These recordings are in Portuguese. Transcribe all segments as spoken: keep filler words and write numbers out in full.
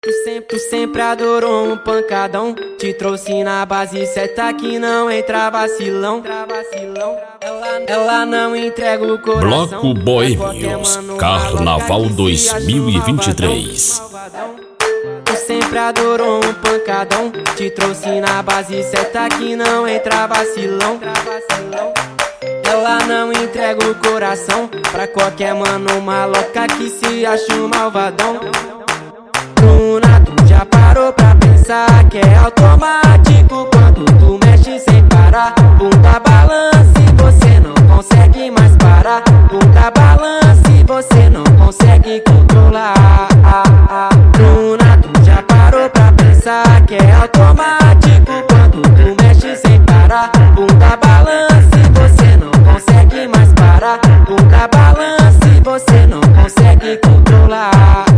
Tu sempre, tu sempre adorou um pancadão. Te trouxe na base certa que não entra vacilão. Ela, ela não entrega o coração. Bloco Boêmios, Carnaval dois mil e vinte e três. Tu sempre adorou um pancadão. Te trouxe na base certa que não entra vacilão. Ela não entrega o coração pra qualquer mano maloca que se acha um malvadão. Bruna, tu já parou pra pensar que é automático quando tu mexe sem parar? Bunda balance, você não consegue mais parar. Bunda balance, você não consegue controlar. Bruna, tu já parou pra pensar que é automático quando tu mexe sem parar? Bunda balance, você não consegue mais parar. Bunda balance, você não consegue controlar.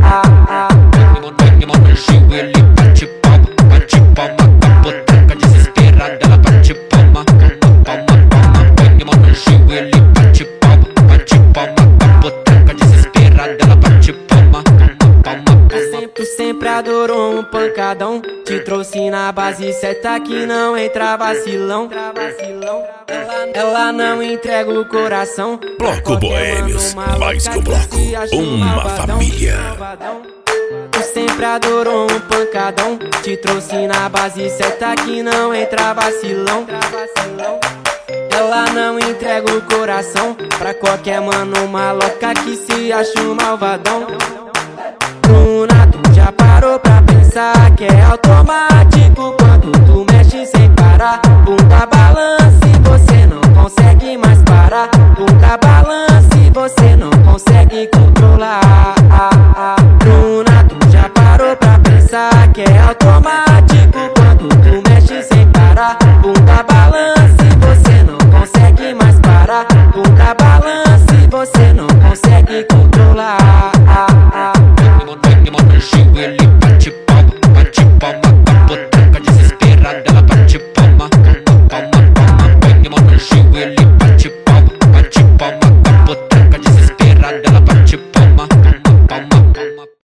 Ele bate palma, bate palma, capoteca desesperada, ela bate palma, palma, palma, põe mão no gil, ele bate palma, bate palma, capoteca desesperada, ela bate palma, palma, palma. Tu sempre, tu sempre adorou um pancadão. Te trouxe na base certa que não entra vacilão. Ela, ela não entrega o coração. Bloco Boêmios, mais que um bloco, uma família. Tu sempre adorou um pancadão. Te trouxe na base certa que não entra vacilão. Ela não entrega o coração pra qualquer mano maloca que se acha um malvadão. Bruna, tu já parou pra pensar que é automático quando tu mexe sem parar? Bunda balance, você não consegue mais parar. Bunda balance, você não consegue controlar. Bruna, tu já parou pra pensar que é automático quando tu mexe sem parar? Bunda balance, você não consegue mais parar. Bunda balance, você não consegue controlar. Põe mão no gil, ele